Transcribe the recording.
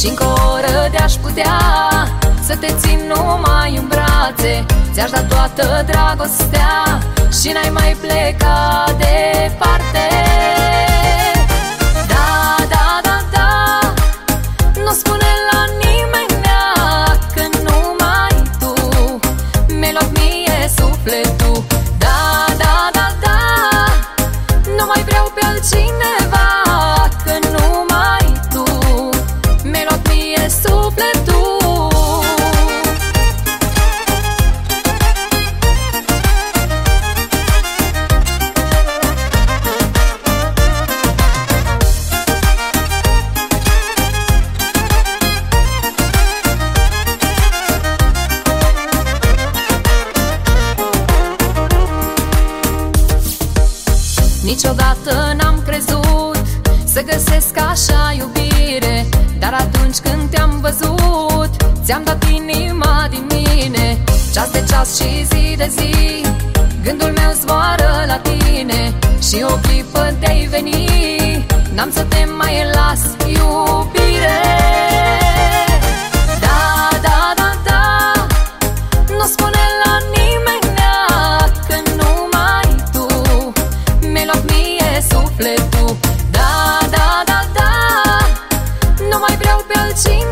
și încă o oră de-aș putea să te țin numai în brațe. Ți-aș da toată dragostea și n-ai mai pleca departe. Da, da, da, da, nu spune la nimenea că numai tu mi-ai luat mie sufletul. Da, da, da, da, nu mai vreau pe altcineva, că numai tu mi-ai luat mie sufletul. Niciodată n-am crezut să găsesc așa iubire, dar atunci când te-am văzut, ți-am dat inima din mine. Ceas de ceas și zi de zi, gândul meu zboară la tine, și o clipă de-ai veni, n-am să te mai las, iubire. Da, da, da, da, nu spune la nimenea că numai tu mi-ai luat mie sufletul. Da, da, da, da, nu mai vreau pe altcineva,